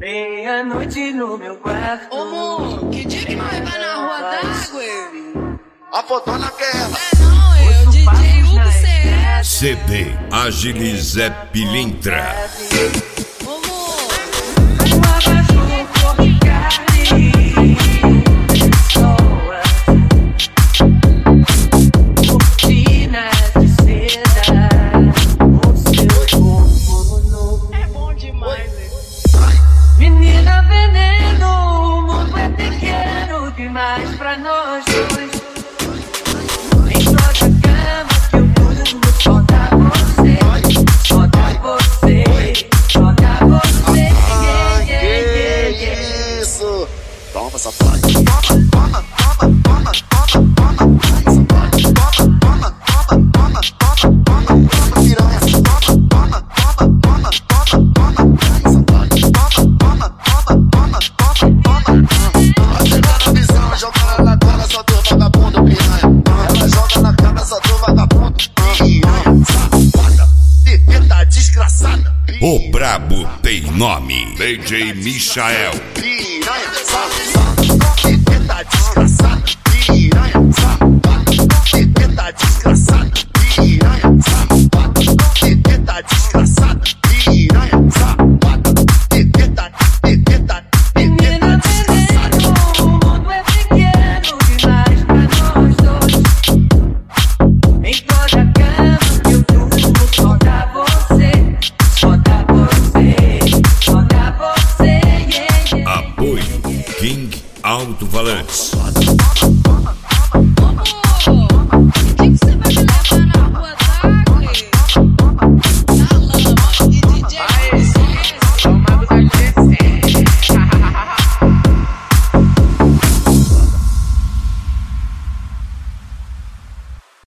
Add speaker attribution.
Speaker 1: Meia-noite no meu quarto.
Speaker 2: Ô, amor, que dia que nós vai na rua d'água?
Speaker 3: A fotona quer ela.
Speaker 2: Não, o DJ Hugo CS.
Speaker 4: CD Agilizé Pilintra.
Speaker 2: Ô, amor.
Speaker 1: Uma vassoura, corre, carne. Cortinas de seda. O seu corpo nu.
Speaker 2: É bom demais, velho.
Speaker 1: Menina veneno, o mundo é pequeno demais pra nós dois. Em toda cama que eu durmo, só dá você, só dá você, só dá você.
Speaker 3: Isso. Toma essa placa. Toma, toma, toma, toma, toma, toma. Essa placa. Toma, toma, toma, toma, toma, toma, toma, piranha. Toma, toma, toma, toma, toma, toma. Essa placa. Toma, toma, toma, toma, toma, toma. Vai chegar na visão, joga ela na cara, só do vagabundo, piranha. Ela joga na cara, só do vagabundo, piranha. Safada, teta desgraçada.
Speaker 4: O brabo tem nome. DJ Michael.
Speaker 3: Piranha, safada, teta desgraçada. Piranha, safada, teta desgraçada. Piranha, safada, teta desgraçada. Piranha, safada, teta
Speaker 1: Menina
Speaker 3: desgraçada.
Speaker 1: veneno, o mundo é pequeno demais pra nós dois. Em toda cama que eu durmo, só dá você, só dá você, só dá você.
Speaker 4: Apoio King Alto Falantes.
Speaker 3: Toma, toma,